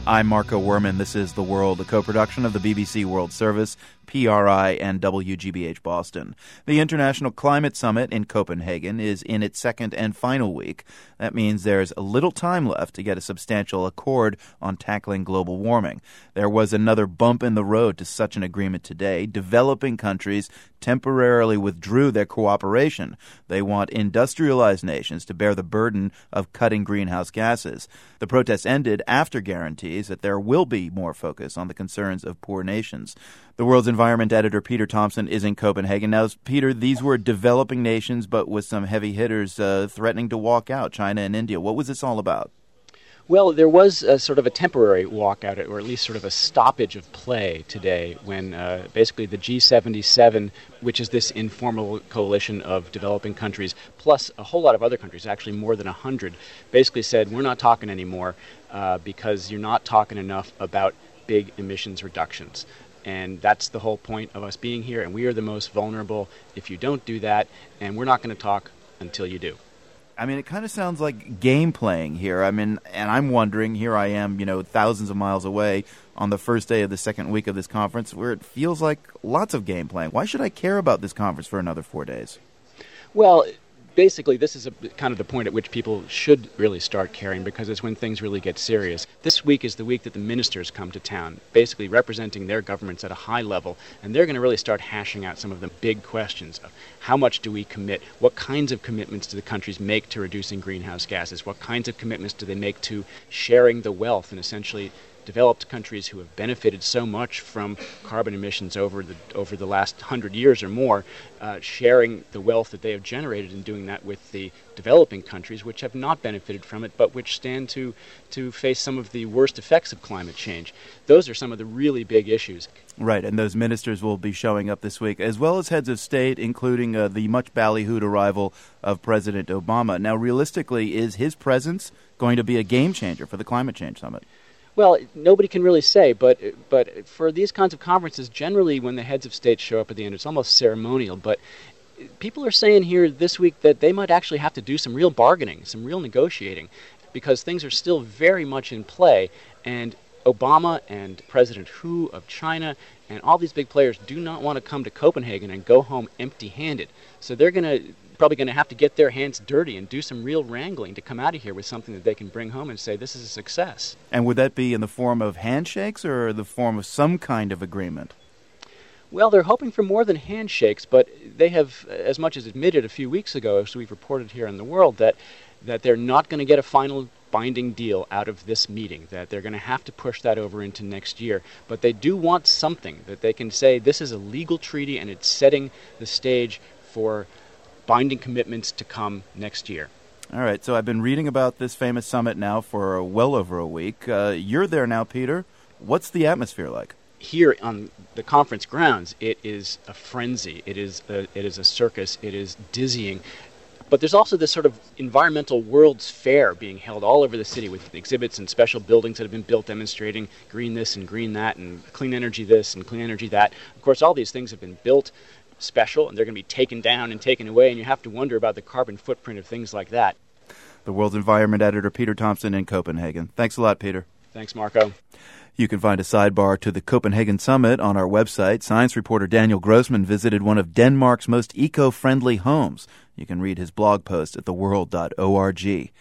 I'm Marco Werman. This is The World, a co-production of the BBC World Service, PRI, and WGBH Boston. The International Climate Summit in Copenhagen is in its second and final week. That means there's a little time left to get a substantial accord on tackling global warming. There was another bump in the road to such an agreement today. Developing countries temporarily withdrew their cooperation. They want industrialized nations to bear the burden of cutting greenhouse gases. The protests ended after guarantees that there will be more focus on the concerns of poor nations. The World's Environment editor, Peter Thompson, is in Copenhagen. Now, Peter, these were developing nations, but with some heavy hitters threatening to walk out, China and India. What was this all about? Well, there was sort of a temporary walkout, or at least sort of a stoppage of play today when basically the G77, which is this informal coalition of developing countries, plus a whole lot of other countries, actually more than 100, basically said, we're not talking anymore because you're not talking enough about big emissions reductions. And that's the whole point of us being here, and we are the most vulnerable if you don't do that, and we're not going to talk until you do. I mean, it kind of sounds like game playing here. I mean, and I'm wondering, here I am, thousands of miles away on the first day of the second week of this conference, where it feels like lots of game playing. Why should I care about this conference for another 4 days? Well, basically, this is kind of the point at which people should really start caring, because it's when things really get serious. This week is the week that the ministers come to town, basically representing their governments at a high level, and they're going to really start hashing out some of the big questions of how much do we commit, what kinds of commitments do the countries make to reducing greenhouse gases, what kinds of commitments do they make to sharing the wealth and essentially developed countries who have benefited so much from carbon emissions over the last 100 years or more, sharing the wealth that they have generated and doing that with the developing countries which have not benefited from it but which stand to face some of the worst effects of climate change. Those are some of the really big issues. Right, and those ministers will be showing up this week, as well as heads of state, including the much ballyhooed arrival of President Obama. Now, realistically, is his presence going to be a game changer for the climate change summit? Well, nobody can really say, but for these kinds of conferences, generally when the heads of state show up at the end, it's almost ceremonial. But people are saying here this week that they might actually have to do some real bargaining, some real negotiating, because things are still very much in play. And Obama and President Hu of China and all these big players do not want to come to Copenhagen and go home empty-handed. So they're probably going to have to get their hands dirty and do some real wrangling to come out of here with something that they can bring home and say this is a success. And would that be in the form of handshakes or the form of some kind of agreement? Well, they're hoping for more than handshakes, but they have as much as admitted a few weeks ago, as we've reported here in the world, that they're not going to get a final binding deal out of this meeting, that they're going to have to push that over into next year. But they do want something that they can say this is a legal treaty and it's setting the stage for binding commitments to come next year. All right, so I've been reading about this famous summit now for well over a week. You're there now, Peter. What's the atmosphere like? Here on the conference grounds, it is a frenzy. It is a circus. It is dizzying. But there's also this sort of environmental World's Fair being held all over the city with exhibits and special buildings that have been built demonstrating green this and green that and clean energy this and clean energy that. Of course, all these things have been built special, and they're going to be taken down and taken away, and you have to wonder about the carbon footprint of things like that. The World's Environment editor, Peter Thompson, in Copenhagen. Thanks a lot, Peter. Thanks, Marco. You can find a sidebar to the Copenhagen Summit on our website. Science reporter Daniel Grossman visited one of Denmark's most eco-friendly homes. You can read his blog post at theworld.org.